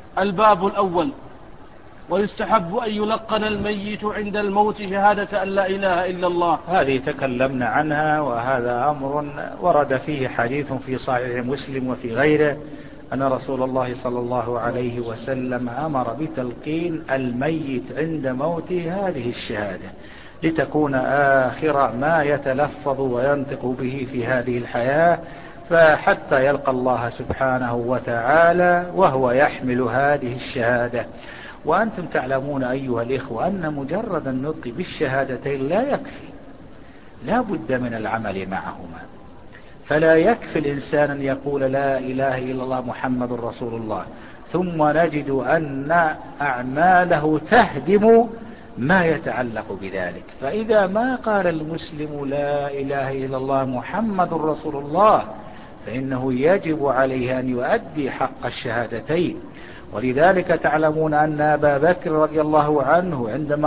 الباب الأول. ويستحب أن يلقن الميت عند الموت شهادة أن لا إله إلا الله. هذه تكلمنا عنها، وهذا أمر ورد فيه حديث في صحيح مسلم وفي غيره أن رسول الله صلى الله عليه وسلم أمر بتلقين الميت عند موته هذه الشهادة لتكون آخر ما يتلفظ وينطق به في هذه الحياة، فحتى يلقى الله سبحانه وتعالى وهو يحمل هذه الشهادة. وأنتم تعلمون أيها الإخوة أن مجرد النطق بالشهادتين لا يكفي، لا بد من العمل معهما. فلا يكفي الإنسان أن يقول لا إله إلا الله محمد رسول الله ثم نجد أن أعماله تهدم ما يتعلق بذلك. فإذا ما قال المسلم لا إله إلا الله محمد رسول الله فإنه يجب عليه أن يؤدي حق الشهادتين. ولذلك تعلمون أن أبا بكر رضي الله عنه عندما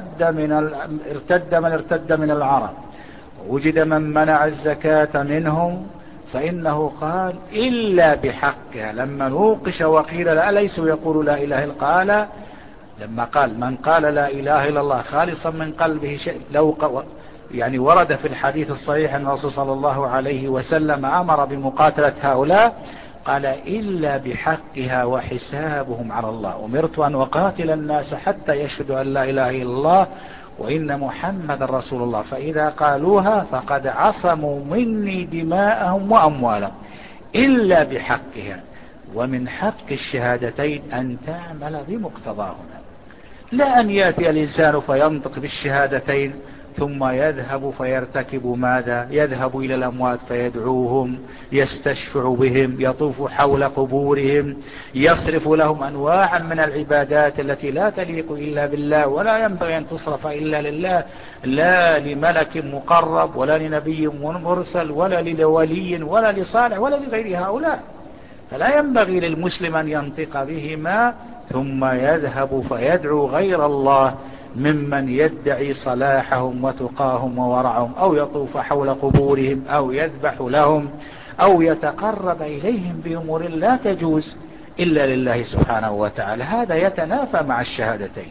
ارتد من العرب ووجد من منع الزكاة منهم فإنه قال إلا بحقها. لما نوقش وقيل لا ليسوا يقول لا إله إلا قال، لما قال من قال لا إله إلا الله خالصا من قلبه شيء يعني ورد في الحديث الصحيح أن الرسول صلى الله عليه وسلم أمر بمقاتلة هؤلاء، قال إلا بحقها وحسابهم على الله. أمرت أن أقاتل الناس حتى يشهدوا أن لا إله إلا الله وإن محمد رسول الله، فإذا قالوها فقد عصموا مني دماءهم وأموالهم إلا بحقها. ومن حق الشهادتين أن تعمل بمقتضاهما، لا أن يأتي الإنسان فينطق بالشهادتين ثم يذهب فيرتكب ماذا؟ يذهب إلى الأموات فيدعوهم، يستشفع بهم، يطوف حول قبورهم، يصرف لهم أنواعا من العبادات التي لا تليق إلا بالله ولا ينبغي أن تصرف إلا لله، لا لملك مقرب ولا لنبي مرسل ولا لولي ولا لصالح ولا لغير هؤلاء. فلا ينبغي للمسلم أن ينطق بهما ثم يذهب فيدعو غير الله ممن يدعي صلاحهم وتقاهم وورعهم، أو يطوف حول قبورهم أو يذبح لهم أو يتقرب إليهم بأمور لا تجوز إلا لله سبحانه وتعالى. هذا يتنافى مع الشهادتين.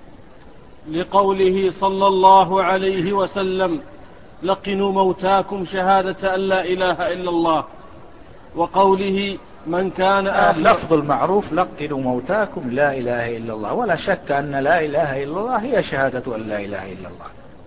لقوله صلى الله عليه وسلم لقنوا موتاكم شهادة أن لا إله إلا الله. وقوله من كان اللفظ المعروف لقنوا موتاكم لا إله إلا الله، ولا شك أن لا إله إلا الله هي شهادة أن لا إله إلا الله.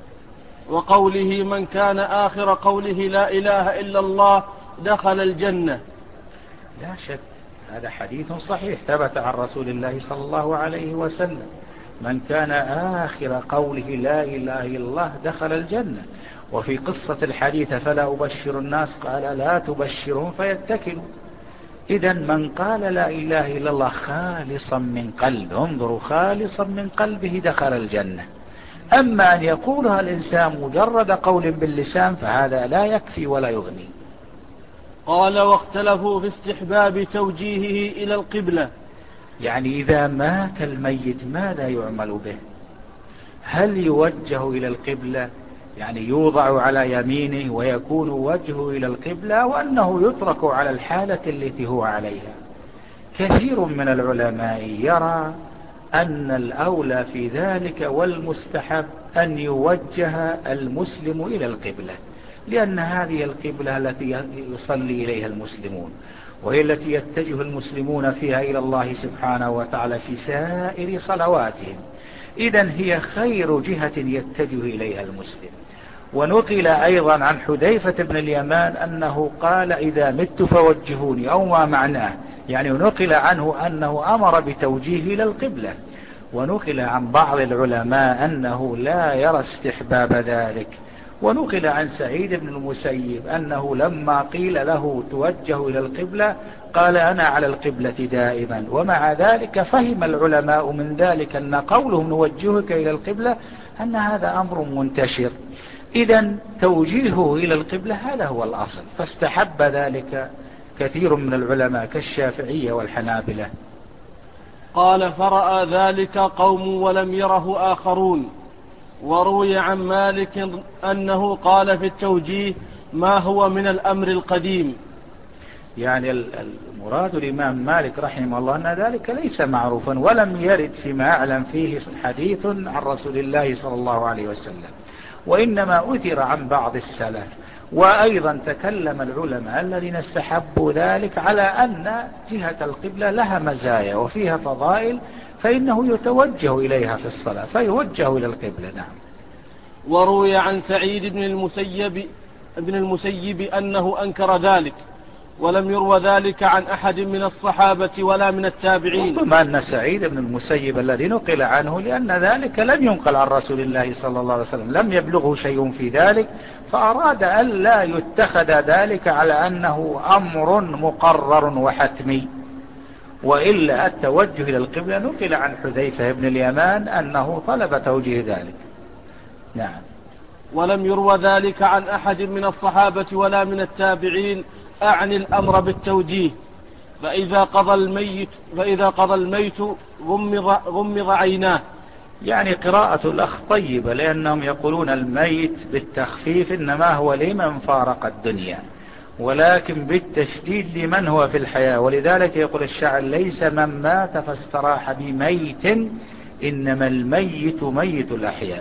وقوله من كان آخر قوله لا إله إلا الله دخل الجنة. لا شك هذا حديث صحيح ثبت عن رسول الله صلى الله عليه وسلم، من كان آخر قوله لا إله إلا الله دخل الجنة. وفي قصة الحديث فلا أبشر الناس قال لا تبشرهم فيتكلوا. إذن من قال لا إله إلا الله خالصا من قلبه، انظروا خالصا من قلبه، دخل الجنة. أما أن يقولها الإنسان مجرد قول باللسان فهذا لا يكفي ولا يغني. قال واختلفوا في استحباب توجيهه إلى القبلة. يعني إذا مات الميت ماذا يعمل به؟ هل يوجه إلى القبلة، يعني يوضع على يمينه ويكون وجهه إلى القبلة، وأنه يترك على الحالة التي هو عليها؟ كثير من العلماء يرى أن الأولى في ذلك والمستحب أن يوجه المسلم إلى القبلة، لأن هذه القبلة التي يصلي إليها المسلمون، وهي التي يتجه المسلمون فيها إلى الله سبحانه وتعالى في سائر صلواتهم. إذن هي خير جهة يتجه إليها المسلم. ونقل أيضا عن حذيفة بن اليمان أنه قال إذا مت فوجهوني، أو ما معناه، يعني نقل عنه أنه أمر بتوجيه إلى القبلة. ونقل عن بعض العلماء أنه لا يرى استحباب ذلك. ونقل عن سعيد بن المسيب أنه لما قيل له توجه إلى القبلة قال أنا على القبلة دائما. ومع ذلك فهم العلماء من ذلك أن قولهم نوجهك إلى القبلة أن هذا أمر منتشر. إذن توجيهه إلى القبلة هذا هو الأصل، فاستحب ذلك كثير من العلماء كالشافعية والحنابلة. قال فرأى ذلك قوم ولم يره آخرون. وروي عن مالك أنه قال في التوجيه ما هو من الأمر القديم. يعني المراد الإمام مالك رحمه الله أن ذلك ليس معروفا، ولم يرد فيما أعلم فيه حديث عن رسول الله صلى الله عليه وسلم، وإنما أثر عن بعض السلف. وأيضا تكلم العلماء الذين استحبوا ذلك على أن جهة القبلة لها مزايا وفيها فضائل، فإنه يتوجه إليها في الصلاة فيوجه إلى القبلة. نعم. وروي عن سعيد بن المسيب أنه أنكر ذلك، ولم يروى ذلك عن أحد من الصحابة ولا من التابعين. ربما أن سعيد بن المسيب الذي نقل عنه، لأن ذلك لم ينقل عن رسول الله صلى الله عليه وسلم، لم يبلغه شيء في ذلك، فأراد أن لا يتخذ ذلك على أنه أمر مقرر وحتمي. وإلا التوجه إلى القبلة نقل عن حذيفة بن اليمان أنه طلب توجيه ذلك. نعم. ولم يروى ذلك عن أحد من الصحابة ولا من التابعين، أعني الأمر بالتوجيه. فإذا قضى الميت غمض عيناه. يعني قراءة الأخ طيبة، لأنهم يقولون الميت بالتخفيف إنما هو لمن فارق الدنيا، ولكن بالتشديد لمن هو في الحياة. ولذلك يقول الشاعر: ليس من مات فاستراح بميت، إنما الميت ميت الأحياء.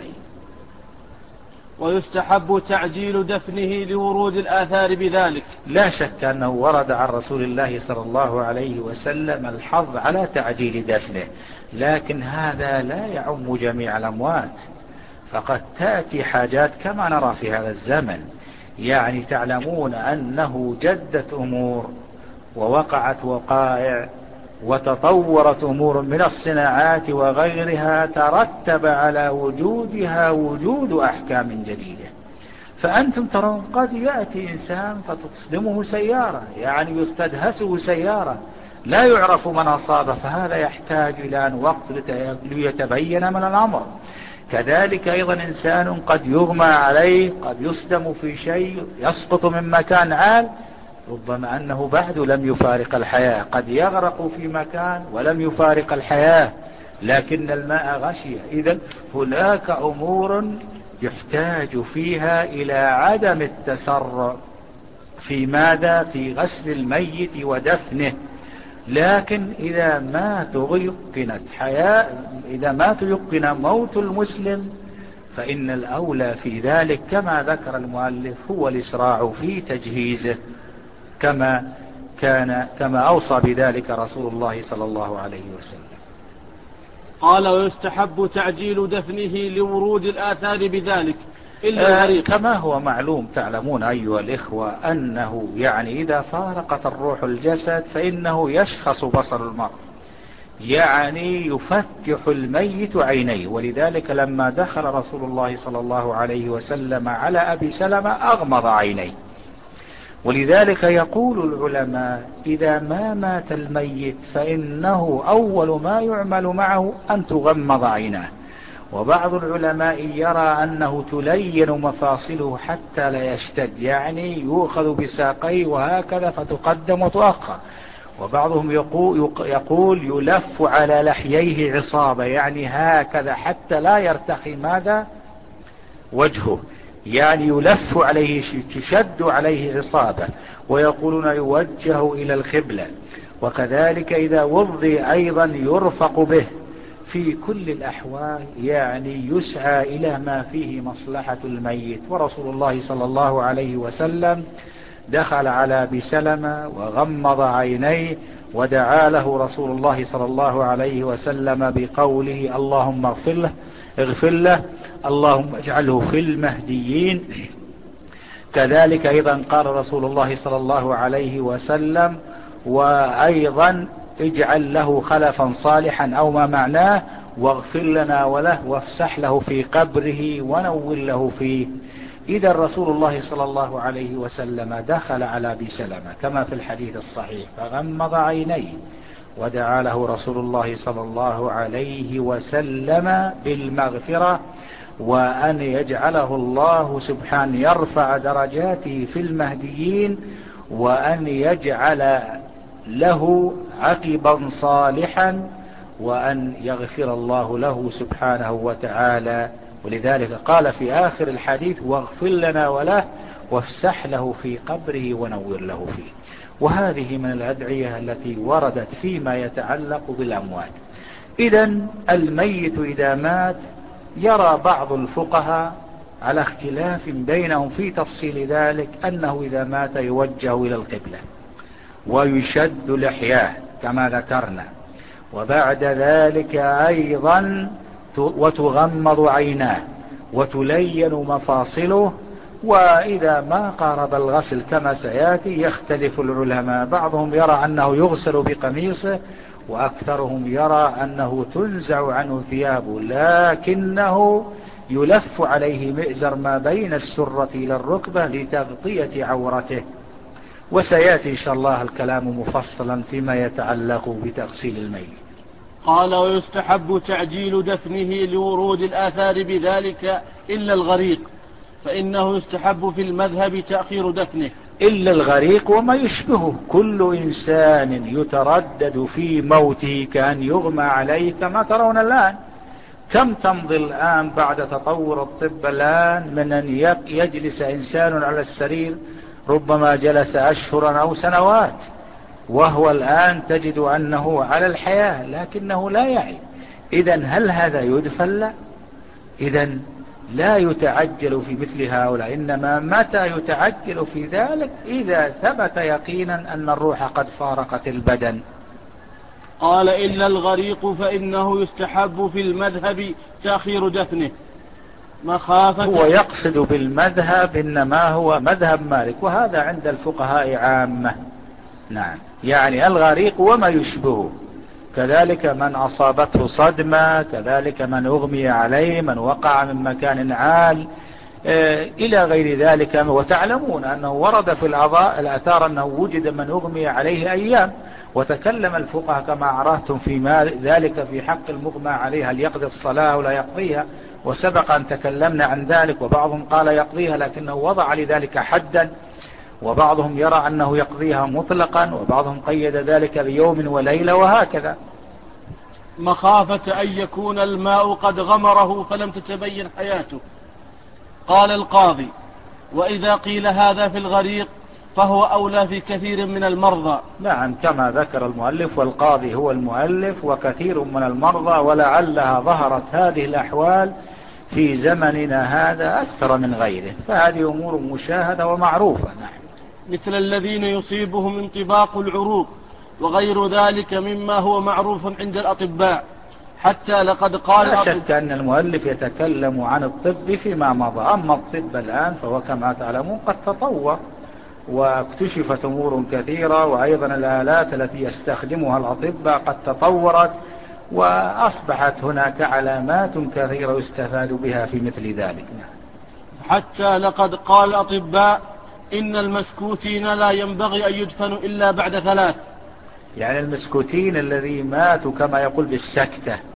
ويستحب تعجيل دفنه لورود الآثار بذلك. لا شك أنه ورد عن رسول الله صلى الله عليه وسلم الحظ على تعجيل دفنه، لكن هذا لا يعم جميع الأموات، فقد تأتي حاجات كما نرى في هذا الزمن. يعني تعلمون أنه جدت أمور ووقعت وقائع وتطورت أمور من الصناعات وغيرها، ترتب على وجودها وجود أحكام جديدة. فأنتم ترون قد يأتي إنسان فتصدمه سيارة، يعني يستدهسه سيارة، لا يعرف من أصابه، فهذا يحتاج إلى وقت ليتبين من الأمر. كذلك أيضا إنسان قد يغمى عليه، قد يصدم في شيء، يسقط من مكان عال، ربما أنه بعد لم يفارق الحياة، قد يغرق في مكان ولم يفارق الحياة لكن الماء غشي. إذن هناك أمور يحتاج فيها إلى عدم التسرع في ماذا؟ في غسل الميت ودفنه. لكن إذا ما تيقن موت المسلم فإن الأولى في ذلك كما ذكر المؤلف هو الإسراع في تجهيزه، كما أوصى بذلك رسول الله صلى الله عليه وسلم. قال: ويستحب تعجيل دفنه لورود الآثار بذلك إلا الغريق. كما هو معلوم، تعلمون أيها الإخوة أنه يعني إذا فارقت الروح الجسد فإنه يشخص بصر المرء، يعني يفتح الميت عينيه. ولذلك لما دخل رسول الله صلى الله عليه وسلم على أبي سلمة أغمض عينيه. ولذلك يقول العلماء: إذا ما مات الميت فإنه أول ما يعمل معه أن تغمض عيناه. وبعض العلماء يرى أنه تلين مفاصله حتى لا يشتد، يعني يؤخذ بساقيه وهكذا فتقدم وتؤخر. وبعضهم يقول يلف على لحييه عصابة، يعني هكذا حتى لا يرتخي ماذا؟ وجهه، يعني يلف عليه، تشد عليه عصابة. ويقولون يوجه إلى القبلة. وكذلك إذا وضي أيضا يرفق به. في كل الأحوال يعني يسعى إلى ما فيه مصلحة الميت. ورسول الله صلى الله عليه وسلم دخل على أبي سلمة وغمض عينيه ودعا له رسول الله صلى الله عليه وسلم بقوله: اللهم اغفر له اللهم اجعله في المهديين. كذلك أيضا قال رسول الله صلى الله عليه وسلم: وأيضا اجعل له خلفا صالحا، أو ما معناه: واغفر لنا وله وافسح له في قبره ونور له فيه. إذا رسول الله صلى الله عليه وسلم دخل على أبي سلمة كما في الحديث الصحيح فغمض عينيه ودعا له رسول الله صلى الله عليه وسلم بالمغفرة، وأن يجعله الله سبحانه يرفع درجاته في المهديين، وأن يجعل له عقبا صالحا، وأن يغفر الله له سبحانه وتعالى. ولذلك قال في آخر الحديث: واغفر لنا وله وافسح له في قبره ونور له فيه. وهذه من الأدعية التي وردت فيما يتعلق بالأموات. إذن الميت إذا مات يرى بعض الفقهاء على اختلاف بينهم في تفصيل ذلك أنه إذا مات يوجه إلى القبلة ويشد لحياه كما ذكرنا، وبعد ذلك أيضا وتغمض عيناه وتلين مفاصله. وإذا ما قارب الغسل كما سيأتي يختلف العلماء، بعضهم يرى أنه يغسل بقميصه وأكثرهم يرى أنه تنزع عنه ثيابه لكنه يلف عليه مئزر ما بين السرة إلى الركبة لتغطية عورته. وسيأتي إن شاء الله الكلام مفصلا فيما يتعلق بتغسيل الميت. قال: ويستحب تعجيل دفنه لورود الآثار بذلك إلا الغريق، فإنه يستحب في المذهب تأخير دفنه. إلا الغريق وما يشبهه، كل إنسان يتردد في موته كأن يغمى عليه كما ترون الآن. كم تمضي الآن بعد تطور الطب الآن من أن يجلس إنسان على السرير ربما جلس أشهرا أو سنوات، وهو الآن تجد أنه على الحياة لكنه لا يعي. إذن هل هذا يدفن؟ لا. إذن لا يتعجل في مثل هؤلاء، إنما متى يتعجل في ذلك إذا ثبت يقينا أن الروح قد فارقت البدن. قال: إلا الغريق فإنه يستحب في المذهب تأخير دفنه مخافة. هو يقصد بالمذهب إنما هو مذهب مالك، وهذا عند الفقهاء عامة. نعم، يعني الغريق وما يشبهه، كذلك من أصابته صدمة، كذلك من أغمي عليه، من وقع من مكان عال إلى غير ذلك. وتعلمون أنه ورد في الآثار أنه وجد من أغمي عليه أيام، وتكلم الفقهاء كما عرفتم في ذلك في حق المغمى عليه، هل يقضي الصلاة ولا يقضيها، وسبق أن تكلمنا عن ذلك. وبعضهم قال يقضيها لكنه وضع لذلك حدا، وبعضهم يرى أنه يقضيها مطلقا، وبعضهم قيد ذلك بيوم وليلة، وهكذا. مخافة أن يكون الماء قد غمره فلم تتبين حياته. قال القاضي: وإذا قيل هذا في الغريق فهو أولى في كثير من المرضى. نعم، كما ذكر المؤلف، والقاضي هو المؤلف وكثير من المرضى، ولعلها ظهرت هذه الأحوال في زمننا هذا أكثر من غيره، فهذه أمور مشاهدة ومعروفة. نعم، مثل الذين يصيبهم انطباق العروق وغير ذلك مما هو معروف عند الأطباء، حتى لقد قال لا شك أن المؤلف يتكلم عن الطب فيما مضى. أما الطب الآن فهو كما تعلمون قد تطور واكتشفت أمور كثيرة، وأيضا الآلات التي يستخدمها الأطباء قد تطورت، وأصبحت هناك علامات كثيرة يستفاد بها في مثل ذلك. حتى لقد قال الأطباء: إن المسكوتين لا ينبغي أن يدفنوا إلا بعد 3. يعني المسكوتين الذي ماتوا كما يقول بالسكتة